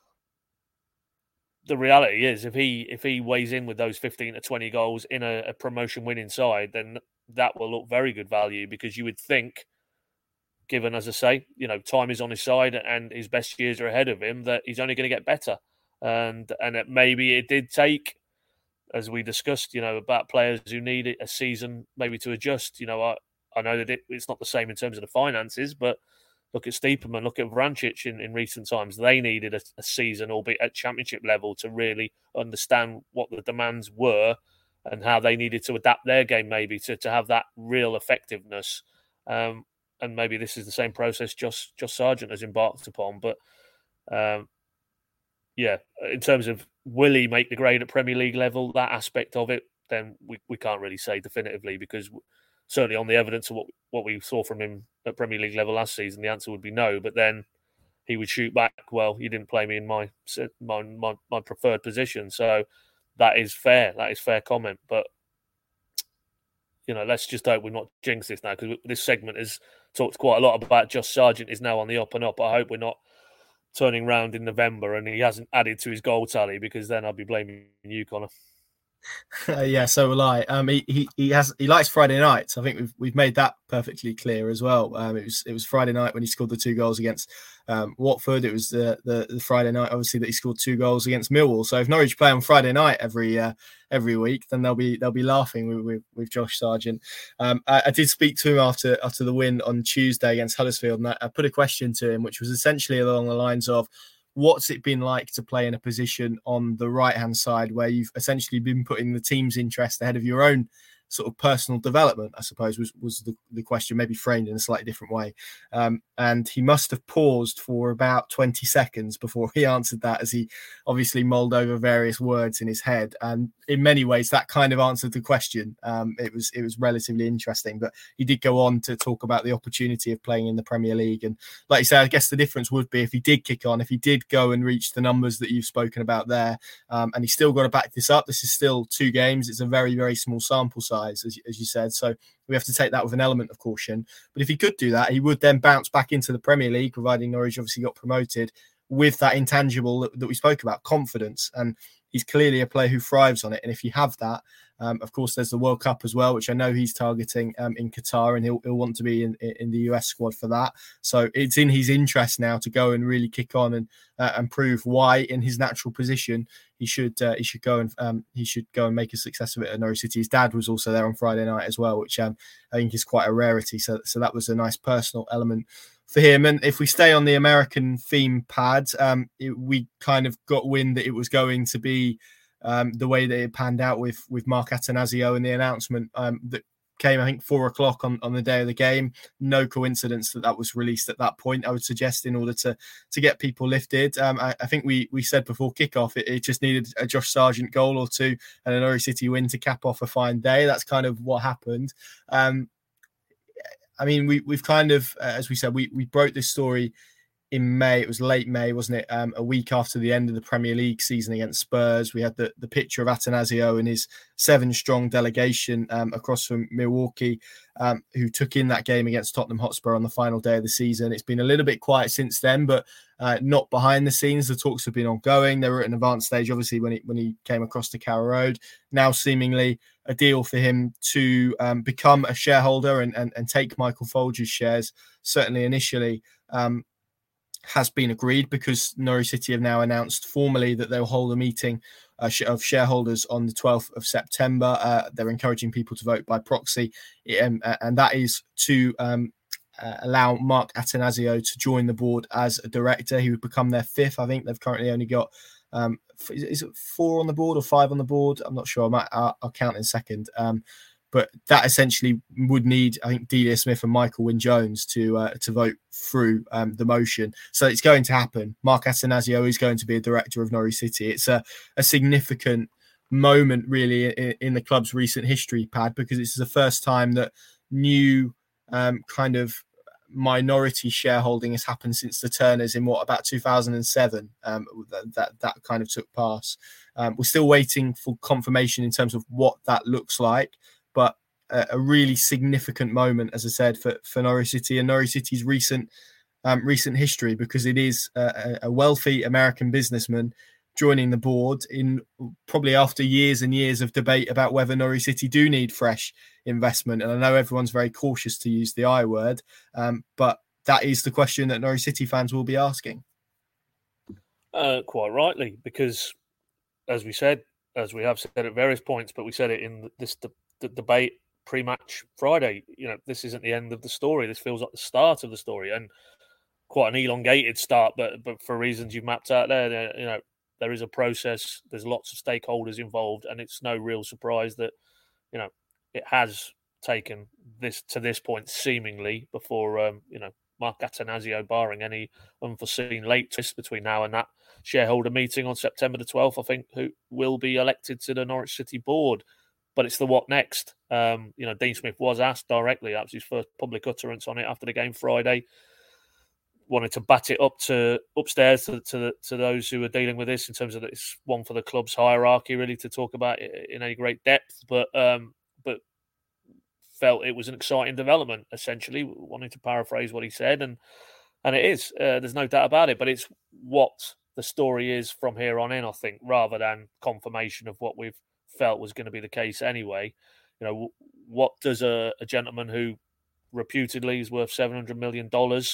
the reality is, if he weighs in with those 15 to 20 goals in a promotion winning side, then that will look very good value, because you would think, given, as I say, time is on his side and his best years are ahead of him, that he's only going to get better. And that maybe it did take, as we discussed, about players who need a season maybe to adjust. I know that it's not the same in terms of the finances, but Look at Stiepermann, look at Vrancic in recent times. They needed a season, albeit at championship level, to really understand what the demands were and how they needed to adapt their game maybe to have that real effectiveness. And maybe this is the same process Josh Sargent has embarked upon. But yeah, in terms of will he make the grade at Premier League level, that aspect of it, then we can't really say definitively, because certainly on the evidence of what we saw from him at Premier League level last season, the answer would be no. But then he would shoot back, well, you didn't play me in my preferred position. So that is fair. That is fair comment. But, you know, let's just hope we're not jinxed this now, because this segment has talked quite a lot about Josh Sargent is now on the up and up. I hope we're not turning round in November and he hasn't added to his goal tally, because then I'll be blaming you, Connor. Yeah, so will I. He likes Friday nights. I think we've made that perfectly clear as well. It was Friday night when he scored the 2 goals against Watford. It was the Friday night, obviously, that he scored 2 goals against Millwall. So if Norwich play on Friday night every week, then they'll be laughing with Josh Sargent. I did speak to him after the win on Tuesday against Huddersfield, and I put a question to him, which was essentially along the lines of, what's it been like to play in a position on the right-hand side where you've essentially been putting the team's interest ahead of your own sort of personal development, I suppose, was the question, maybe framed in a slightly different way. And he must have paused for about 20 seconds before he answered that, as he obviously mulled over various words in his head. And in many ways, that kind of answered the question. It was relatively interesting, but he did go on to talk about the opportunity of playing in the Premier League. And like you say, I guess the difference would be if he did kick on, if he did go and reach the numbers that you've spoken about there, and he's still got to back this up. This is still 2 games. It's a very, very small sample size, as you said. So we have to take that with an element of caution. But if he could do that, he would then bounce back into the Premier League, providing Norwich obviously got promoted, with that intangible that we spoke about, confidence. And he's clearly a player who thrives on it. And if you have that, of course, there's the World Cup as well, which I know he's targeting in Qatar, and he'll want to be in the US squad for that. So it's in his interest now to go and really kick on and prove why, in his natural position, he should go and make a success of it at Norwich City. His dad was also there on Friday night as well, which I think is quite a rarity. So that was a nice personal element for him. And if we stay on the American theme pad, we kind of got wind that it was going to be the way that it panned out with Mark Attanasio, and the announcement that came, I think, 4:00 on the day of the game. No coincidence that was released at that point, I would suggest, in order to get people lifted. I think we said before kickoff, it just needed a Josh Sargent goal or 2 and a Norwich City win to cap off a fine day. That's kind of what happened. I mean, we've kind of, as we said, we broke this story in May. It was late May, wasn't it? A week after the end of the Premier League season against Spurs. We had the picture of Attanasio and his 7-strong delegation across from Milwaukee, who took in that game against Tottenham Hotspur on the final day of the season. It's been a little bit quiet since then, but not behind the scenes. The talks have been ongoing. They were at an advanced stage, obviously, when he came across to Carrow Road. Now, seemingly, a deal for him to become a shareholder and take Michael Folger's shares, certainly initially, has been agreed, because Norwich City have now announced formally that they'll hold a meeting of shareholders on the 12th of September. They're encouraging people to vote by proxy, and that is to allow Mark Attanasio to join the board as a director. He would become their 5th. I think they've currently only got is it 4 on the board or 5 on the board? I'm not sure. I'll count in a second. But that essentially would need, I think, Delia Smith and Michael Wynne-Jones to vote through the motion. So it's going to happen. Mark Attanasio is going to be a director of Norwich City. It's a significant moment, really, in the club's recent history, Pad, because it's the first time that new kind of minority shareholding has happened since the Turners in about 2007. That kind of took pass. We're still waiting for confirmation in terms of what that looks like. But a really significant moment, as I said, for Norwich City and Norwich City's recent history, because it is a wealthy American businessman joining the board in probably after years and years of debate about whether Norwich City do need fresh investment. And I know everyone's very cautious to use the I word, but that is the question that Norwich City fans will be asking. Quite rightly, because as we have said at various points, but we said it in the debate pre-match Friday, this isn't the end of the story. This feels like the start of the story. And quite an elongated start, but for reasons you've mapped out there, you know, there is a process. There's lots of stakeholders involved, and it's no real surprise that, you know, it has taken this to this point seemingly before you know, Mark Attanasio, barring any unforeseen late twist between now and that shareholder meeting on September the 12th, I think, who will be elected to the Norwich City board. But it's the what next. You know, Dean Smith was asked directly. That was his first public utterance on it after the game Friday. Wanted to bat it up to upstairs to those who are dealing with this in terms of that it's one for the club's hierarchy really to talk about it in any great depth. But felt it was an exciting development, essentially, wanting to paraphrase what he said. And it is. There's no doubt about it. But it's what the story is from here on in, I think, rather than confirmation of what we've felt was going to be the case anyway. You know, what does a gentleman who reputedly is worth $700 million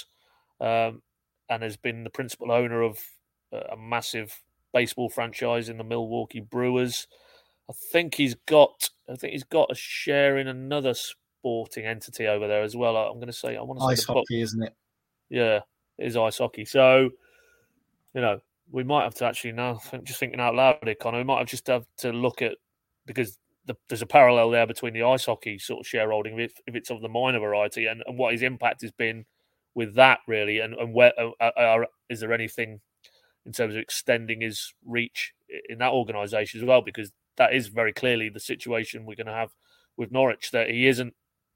and has been the principal owner of a massive baseball franchise in the Milwaukee Brewers, I think he's got a share in another sporting entity over there as well. I want to say ice hockey, isn't it? Yeah, it is ice hockey. So, you know, we might have to actually now, just thinking out loud here, Connor, we might have to look at, because there's a parallel there between the ice hockey sort of shareholding, if it's of the minor variety, and what his impact has been with that, really, and where is there anything in terms of extending his reach in that organisation as well, because that is very clearly the situation we're going to have with Norwich, that he isn't,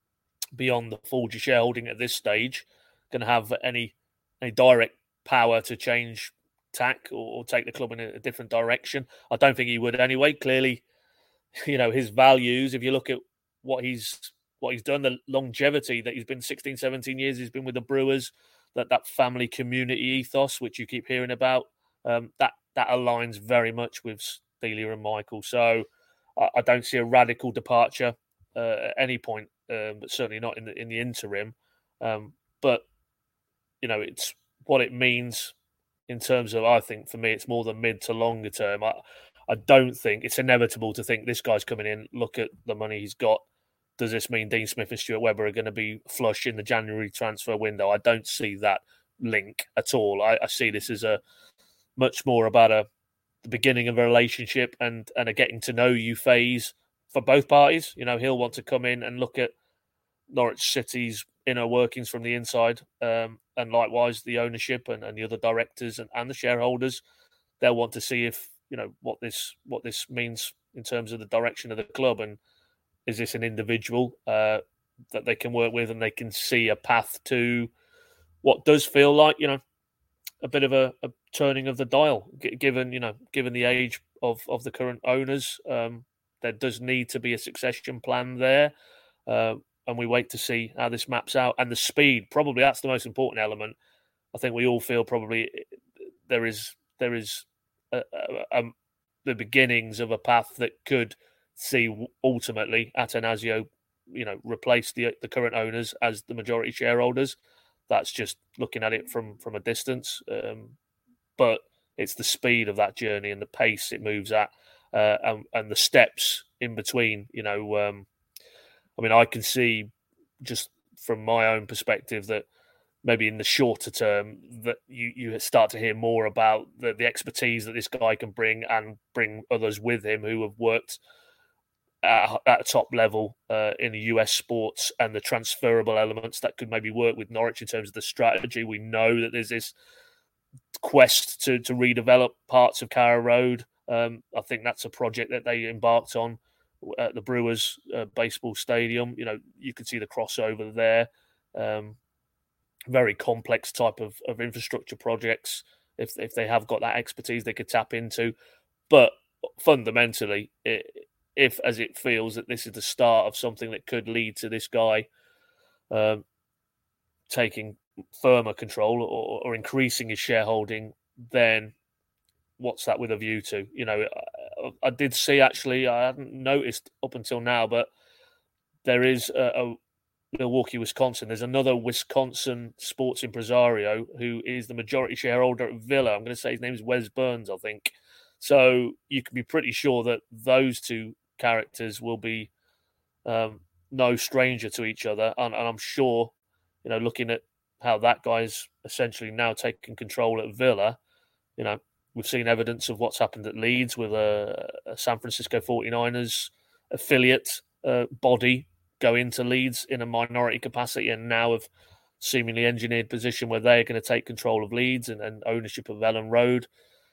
beyond the Folger shareholding at this stage, going to have any direct power to change tack or take the club in a different direction. I don't think he would anyway. Clearly, you know, his values, if you look at what he's done, the longevity that he's been 16, 17 years, he's been with the Brewers, that family community ethos, which you keep hearing about, that aligns very much with Delia and Michael. So I don't see a radical departure at any point, but certainly not in the interim. But, you know, it's what it means in terms of, I think, for me, it's more the mid to longer term. I don't think it's inevitable to think this guy's coming in, look at the money he's got. Does this mean Dean Smith and Stuart Webber are going to be flush in the January transfer window? I don't see that link at all. I see this as a much more about the beginning of a relationship and a getting to know you phase for both parties. You know, he'll want to come in and look at Norwich City's inner workings from the inside, and likewise the ownership and the other directors and the shareholders. They'll want to see if, you know, what this means in terms of the direction of the club, and is this an individual that they can work with and they can see a path to what does feel like, you know, a bit of a turning of the dial, given the age of the current owners. There does need to be a succession plan there, and we wait to see how this maps out. And the speed, probably that's the most important element. I think we all feel probably there is the beginnings of a path that could see ultimately Attanasio, you know, replace the current owners as the majority shareholders. That's just looking at it from a distance, but it's the speed of that journey and the pace it moves at, and the steps in between. You know, I mean, I can see just from my own perspective that maybe in the shorter term that you start to hear more about the expertise that this guy can bring, and bring others with him who have worked at a top level in the US sports, and the transferable elements that could maybe work with Norwich in terms of the strategy. We know that there's this quest to redevelop parts of Carrow Road. I think that's a project that they embarked on at the Brewers baseball stadium. You know, you could see the crossover there. Very complex type of infrastructure projects. If they have got that expertise, they could tap into. But fundamentally, if as it feels that this is the start of something that could lead to this guy taking firmer control or increasing his shareholding, then what's that with a view to? You know, I did see, actually, I hadn't noticed up until now, but there is a Milwaukee, Wisconsin. There's another Wisconsin sports impresario who is the majority shareholder at Villa. I'm going to say his name is Wes Burns, I think. So you can be pretty sure that those two characters will be no stranger to each other. And I'm sure, you know, looking at how that guy's essentially now taking control at Villa. We've seen evidence of what's happened at Leeds with a San Francisco 49ers affiliate body go into Leeds in a minority capacity, and now have seemingly engineered position where they're going to take control of Leeds and ownership of Ellen Road.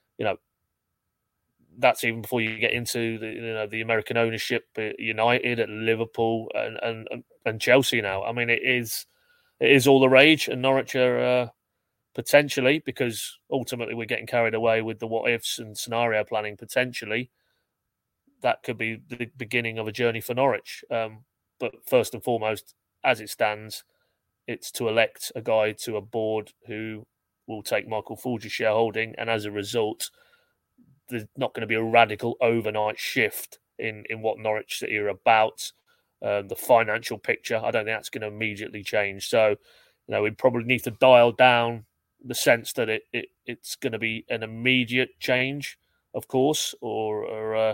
That's even before you get into the American ownership at United, at Liverpool, and Chelsea now. I mean, it is all the rage, and Norwich are potentially, because ultimately we're getting carried away with the what ifs and scenario planning. Potentially, that could be the beginning of a journey for Norwich. But first and foremost, as it stands, it's to elect a guy to a board who will take Michael Folger's shareholding, and as a result, there's not going to be a radical overnight shift in what Norwich City are about. The financial picture, I don't think that's going to immediately change. So, we probably need to dial down the sense that it's going to be an immediate change, of course, or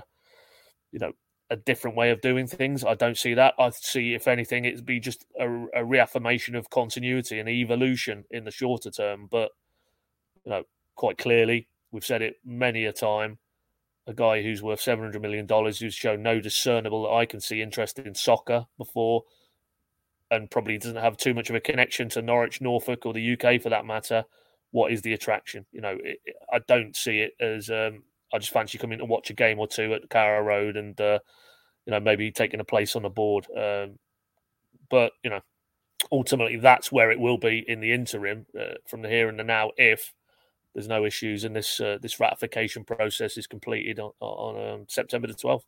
a different way of doing things. I don't see that. I see, if anything, it'd be just a reaffirmation of continuity and evolution in the shorter term. But, quite clearly, we've said it many a time, a guy who's worth $700 million, who's shown no discernible, that I can see, interest in soccer before, and probably doesn't have too much of a connection to Norwich, Norfolk, or the UK for that matter. What is the attraction? I don't see it as I just fancy coming to watch a game or two at Carrow Road and maybe taking a place on the board. But ultimately that's where it will be in the interim, from the here and the now, if there's no issues and this ratification process is completed on September the 12th.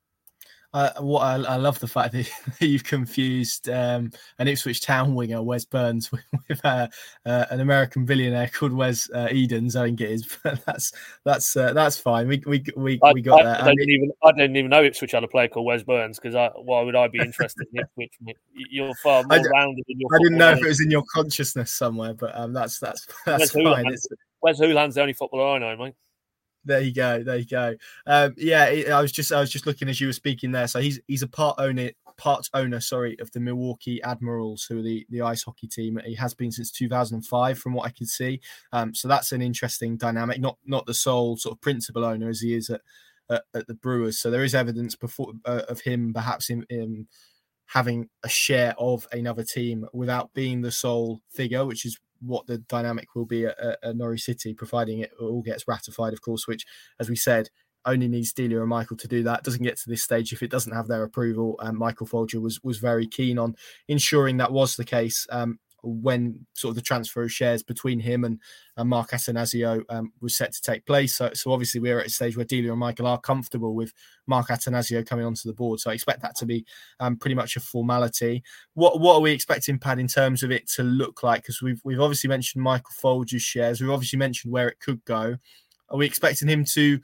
I love the fact that you've confused an Ipswich Town winger, Wes Burns, with an American billionaire called Wes Edens. I think it is, but that's fine. We got that. I didn't even know Ipswich had a player called Wes Burns, because why would I be interested in Ipswich? You're far more rounded in your. I didn't know if it was in your consciousness somewhere, but that's fine. Wes Houlihan's the only footballer I know, mate. There you go. I was just looking as you were speaking there. So he's a part owner, of the Milwaukee Admirals, who are the ice hockey team. He has been since 2005, from what I can see. So that's an interesting dynamic. Not the sole sort of principal owner as he is at the Brewers. So there is evidence before of him perhaps in having a share of another team without being the sole figure, which is what the dynamic will be at Norwich City, providing it all gets ratified, of course, which, as we said, only needs Delia and Michael to do that. Doesn't get to this stage if it doesn't have their approval. Michael Folger was very keen on ensuring that was the case when sort of the transfer of shares between him and Mark Attanasio was set to take place. So obviously we're at a stage where Delia and Michael are comfortable with Mark Attanasio coming onto the board. So I expect that to be pretty much a formality. What are we expecting, Pad, in terms of it to look like? Because we've obviously mentioned Michael Folger's shares. We've obviously mentioned where it could go. Are we expecting him to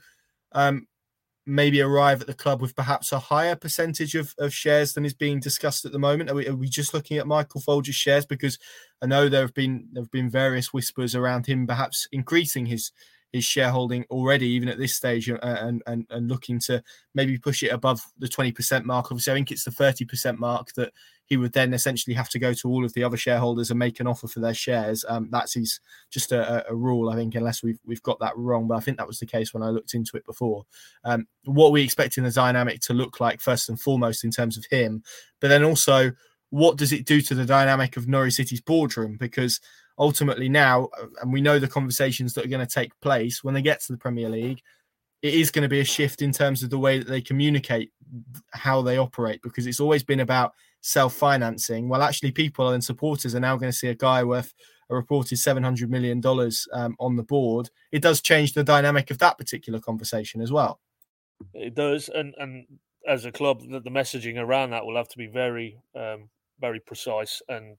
maybe arrive at the club with perhaps a higher percentage of shares than is being discussed at the moment? Are we just looking at Michael Folger's shares? Because I know there have been various whispers around him perhaps increasing his shareholding already, even at this stage, and looking to maybe push it above the 20% mark. Obviously, I think it's the 30% mark that he would then essentially have to go to all of the other shareholders and make an offer for their shares. That's just a rule, I think, unless we've got that wrong. But I think that was the case when I looked into it before. What we expecting the dynamic to look like first and foremost in terms of him, but then also what does it do to the dynamic of Norwich City's boardroom? Because ultimately now, and we know the conversations that are going to take place when they get to the Premier League, it is going to be a shift in terms of the way that they communicate how they operate, because it's always been about self-financing. Well, actually, people and supporters are now going to see a guy worth a reported $700 million on the board. It does change the dynamic of that particular conversation as well. It does, and as a club, the messaging around that will have to be very, very precise and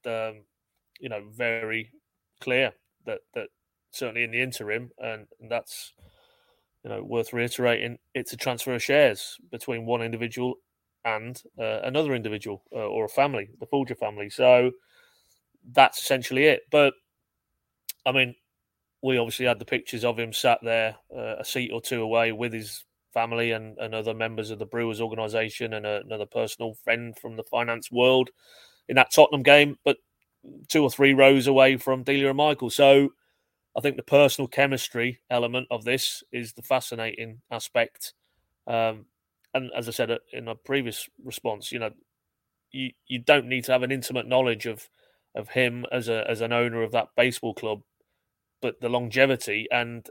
very clear. That certainly in the interim, and that's worth reiterating. It's a transfer of shares between one individual and another individual or a family, the Folger family. So that's essentially it. But I mean, we obviously had the pictures of him sat there a seat or two away with his family and other members of the Brewers organisation and another personal friend from the finance world in that Tottenham game. But 2 or 3 rows away from Delia and Michael. So I think the personal chemistry element of this is the fascinating aspect. And as I said in a previous response, you don't need to have an intimate knowledge of him as an owner of that baseball club, but the longevity and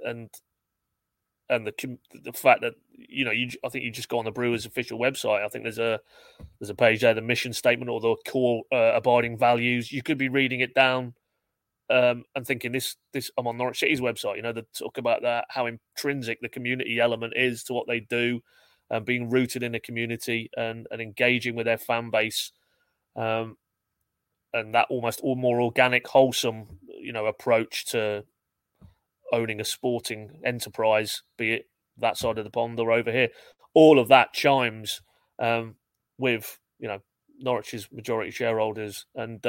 the fact that I think you just go on the Brewers official website. I think there's a page there, the mission statement or the core abiding values. You could be reading it down and thinking this. I'm on Norwich City's website. They talk about that, how intrinsic the community element is to what they do, and being rooted in the community and engaging with their fan base, and that almost more organic, wholesome, approach to owning a sporting enterprise, be it that side of the pond or over here. All of that chimes with Norwich's majority shareholders, and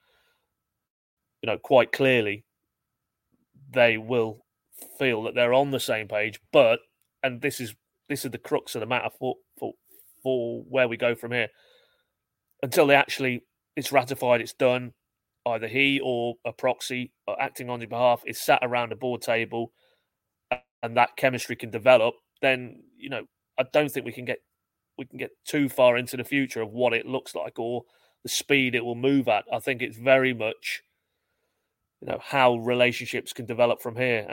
quite clearly they will feel that they're on the same page. But this is the crux of the matter for where we go from here. Until it's ratified, it's done. Either he or a proxy acting on his behalf is sat around a board table, and that chemistry can develop. Then I don't think we can get too far into the future of what it looks like or the speed it will move at. I think it's very much how relationships can develop from here,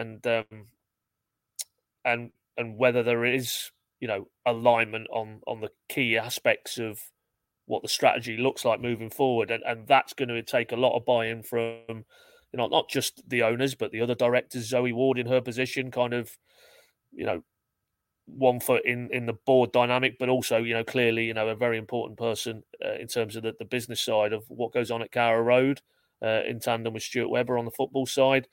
and whether there is alignment on the key aspects of what the strategy looks like moving forward, and that's going to take a lot of buy-in from not just the owners but the other directors. Zoe Ward in her position, kind of one foot in the board dynamic, but also clearly a very important person in terms of the business side of what goes on at Carrow Road, in tandem with Stuart Webber on the football side.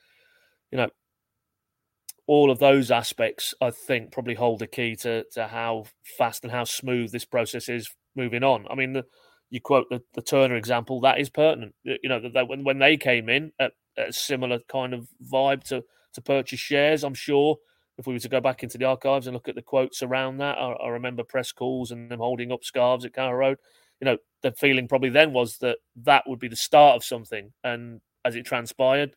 All of those aspects, I think, probably hold the key to how fast and how smooth this process is moving on. I mean, you quote the Turner example, that is pertinent. That when they came in at a similar kind of vibe to purchase shares, I'm sure if we were to go back into the archives and look at the quotes around that, I remember press calls and them holding up scarves at Carrow Road. The feeling probably then was that would be the start of something, and as it transpired,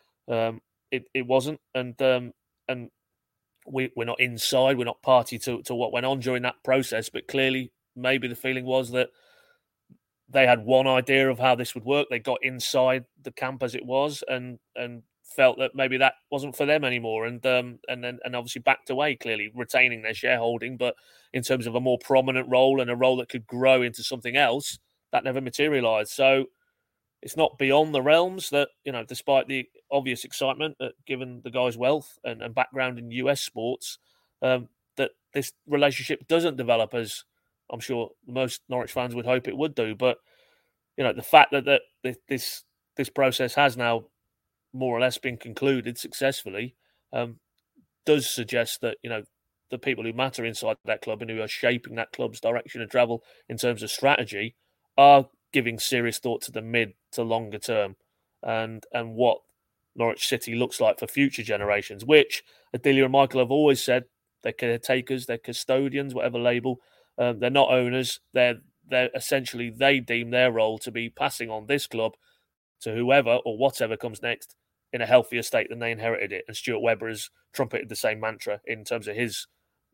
it wasn't. And we're not inside, we're not party to what went on during that process, but clearly maybe the feeling was that they had one idea of how this would work. They got inside the camp as it was and felt that maybe that wasn't for them anymore, and obviously backed away, clearly retaining their shareholding, but in terms of a more prominent role and a role that could grow into something else, that never materialized. So it's not beyond the realms that, despite the obvious excitement given the guy's wealth and background in US sports, that this relationship doesn't develop as I'm sure most Norwich fans would hope it would do. But, the fact that this process has now more or less been concluded successfully does suggest that, the people who matter inside that club and who are shaping that club's direction of travel in terms of strategy are giving serious thought to the mid to longer term and what Norwich City looks like for future generations, which Adelia and Michael have always said they're caretakers, they're custodians, whatever label. They're not owners. They're essentially, they deem their role to be passing on this club to whoever or whatever comes next in a healthier state than they inherited it. And Stuart Webber has trumpeted the same mantra in terms of his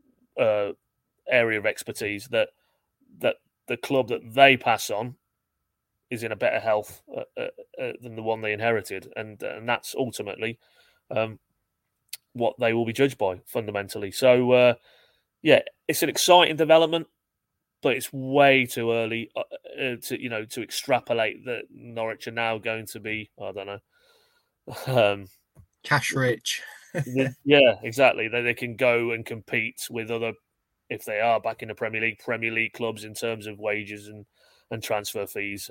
area of expertise, that the club that they pass on is in a better health than the one they inherited, and that's ultimately what they will be judged by fundamentally. So, it's an exciting development, but it's way too early to extrapolate that Norwich are now going to be, I don't know, cash rich. Yeah, exactly. They can go and compete with other, if they are back in the Premier League clubs in terms of wages and transfer fees.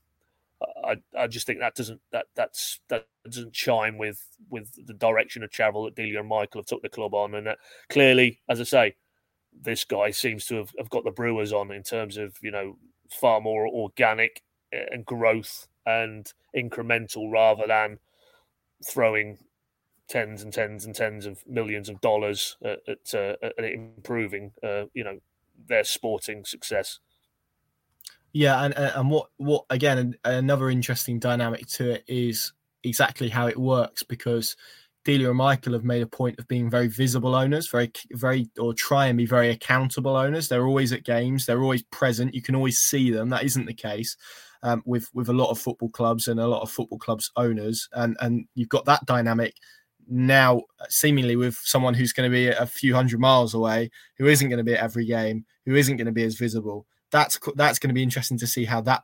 I just think that doesn't chime with the direction of travel that Delia and Michael have took the club on, and that clearly, as I say, this guy seems to have got the Brewers on in terms of far more organic and growth and incremental rather than throwing tens and tens and tens of millions of dollars at improving their sporting success. Yeah, and what again, another interesting dynamic to it is exactly how it works, because Delia and Michael have made a point of being very visible owners, or try and be very accountable owners. They're always at games, they're always present. You can always see them. That isn't the case with a lot of football clubs and a lot of football clubs owners, and you've got that dynamic now, seemingly with someone who's going to be a few hundred miles away, who isn't going to be at every game, who isn't going to be as visible. That's going to be interesting to see how that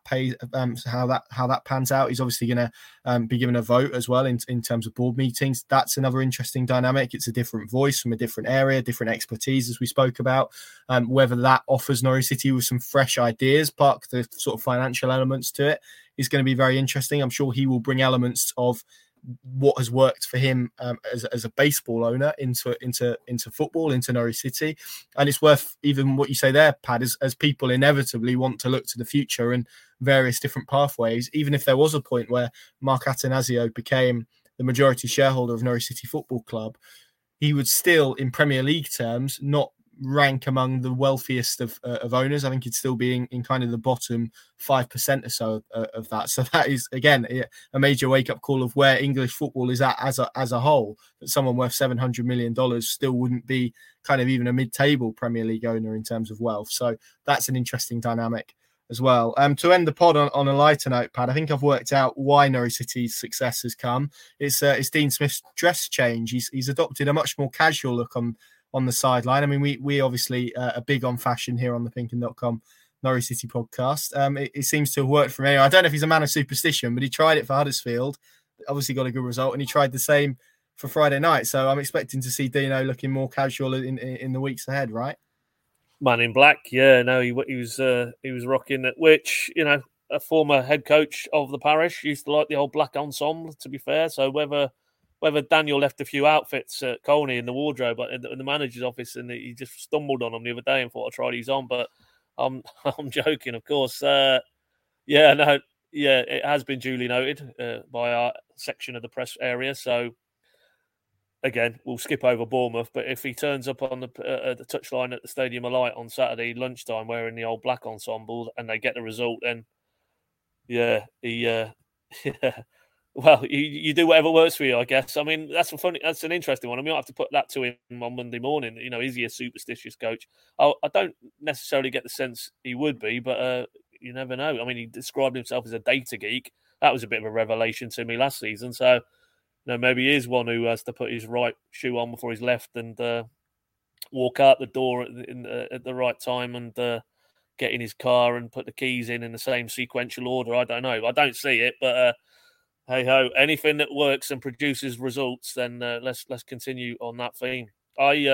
how that pans out. He's obviously going to be given a vote as well in terms of board meetings. That's another interesting dynamic. It's a different voice from a different area, different expertise, as we spoke about. Whether that offers Norwich City with some fresh ideas, park the sort of financial elements to it, is going to be very interesting. I'm sure he will bring elements of what has worked for him as a baseball owner into football, into Norwich City. And it's worth even what you say there, Pad, as people inevitably want to look to the future and various different pathways. Even if there was a point where Mark Attanasio became the majority shareholder of Norwich City Football Club, he would still, in Premier League terms, not rank among the wealthiest of owners. I think he'd still be in kind of the bottom 5% or so of that. So that is, again, a major wake-up call of where English football is at as a whole, that someone worth $700 million still wouldn't be kind of even a mid-table Premier League owner in terms of wealth. So that's an interesting dynamic as well. To end the pod on a lighter note, Pat, I think I've worked out why Norwich City's success has come. It's Dean Smith's dress change. He's adopted a much more casual look on the sideline. I mean, we obviously are big on fashion here on the Pinkin.com Norwich City podcast. It seems to have worked for me. I don't know if he's a man of superstition, but he tried it for Huddersfield, obviously got a good result, and he tried the same for Friday night. So I'm expecting to see Dino looking more casual in the weeks ahead, right? Man in black, yeah. No, he was rocking it, which, you know, a former head coach of the parish used to like the old black ensemble, to be fair. So whether Daniel left a few outfits at Colney in the wardrobe in the manager's office, and he just stumbled on them the other day and thought, I'll try these on. But I'm joking, of course. It has been duly noted by our section of the press area. So, again, we'll skip over Bournemouth. But if he turns up on the touchline at the Stadium of Light on Saturday lunchtime wearing the old black ensemble and they get the result, then, well, you do whatever works for you, I guess. I mean, that's an interesting one. I mean, I'll have to put that to him on Monday morning. You know, is he a superstitious coach? I don't necessarily get the sense he would be, but you never know. I mean, he described himself as a data geek. That was a bit of a revelation to me last season. So, you know, maybe he is one who has to put his right shoe on before his left and walk out the door at the right time and get in his car and put the keys in the same sequential order. I don't know. I don't see it, but hey ho, anything that works and produces results, then let's continue on that theme. We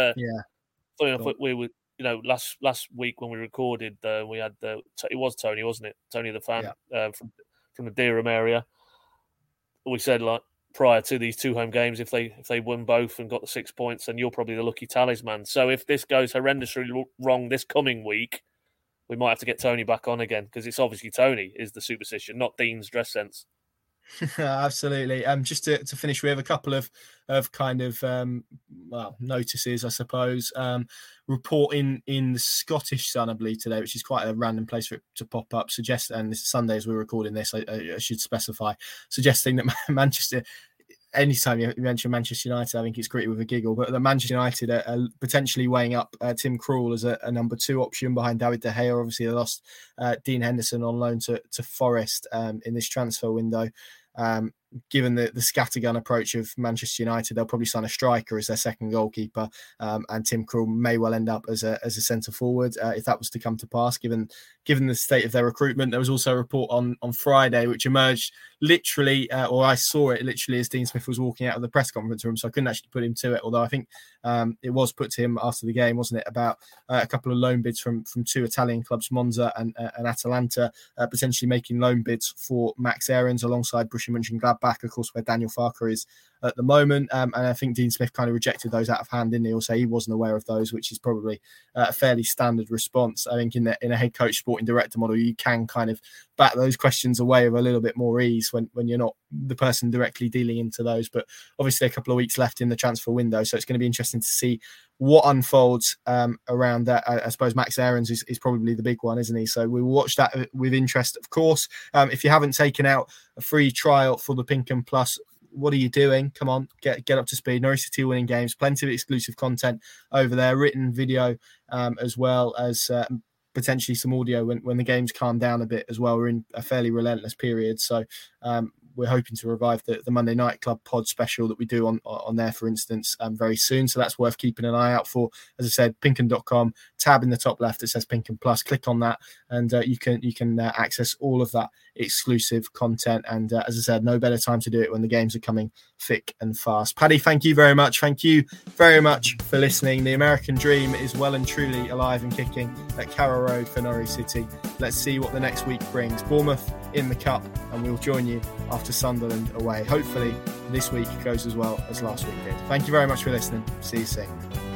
were, you know, last week when we recorded, we had it was Tony, wasn't it? Tony the fan from the Dereham area. We said, like, prior to these two home games, if they won both and got the 6 points, then you're probably the lucky talisman. So if this goes horrendously wrong this coming week, we might have to get Tony back on again, because it's obviously Tony is the superstition, not Dean's dress sense. Absolutely. Just to finish with a couple of kind of notices, I suppose. Report in the Scottish Sun, I believe, today, which is quite a random place for it to pop up, and this is Sunday as we're recording this, I should specify, suggesting that Manchester, anytime you mention Manchester United, I think it's greeted with a giggle, but the Manchester United are potentially weighing up Tim Krul as a number 2 option behind David De Gea. Obviously, they lost Dean Henderson on loan to Forest in this transfer window. Given the scattergun approach of Manchester United, they'll probably sign a striker as their second goalkeeper, and Tim Krul may well end up as a centre forward if that was to come to pass. Given the state of their recruitment, there was also a report on Friday which emerged literally, or I saw it literally as Dean Smith was walking out of the press conference room, so I couldn't actually put him to it. Although I think it was put to him after the game, wasn't it, about a couple of loan bids from 2 Italian clubs, Monza and Atalanta, potentially making loan bids for Max Aarons alongside Borussia Mönchengladbach, of course, where Daniel Farke is at the moment. And I think Dean Smith kind of rejected those out of hand, didn't he? Or say he wasn't aware of those, which is probably a fairly standard response. I think in a head coach sporting director model, you can kind of back those questions away with a little bit more ease when you're not the person directly dealing into those. But obviously a couple of weeks left in the transfer window, so it's going to be interesting to see what unfolds around that. I suppose Max Aarons is probably the big one, isn't he? So we will watch that with interest, of course. If you haven't taken out a free trial for the Pinkham Plus, what are you doing? Come on, get up to speed. Norwich City winning games, plenty of exclusive content over there, written video, as well as potentially some audio when the games calm down a bit as well. We're in a fairly relentless period, so we're hoping to revive the Monday Night Club pod special that we do on there, for instance, very soon. So that's worth keeping an eye out for. As I said, pinkham.com, tab in the top left, it says Pinkham Plus. Click on that, and you can access all of that exclusive content. And as I said, no better time to do it when the games are coming thick and fast. Paddy, thank you very much. Thank you very much for listening. The American dream is well and truly alive and kicking at Carrow Road for Norwich City. Let's see what the next week brings. Bournemouth in the cup, and we'll join you after Sunderland away. Hopefully this week goes as well as last week did. Thank you very much for listening. See you soon.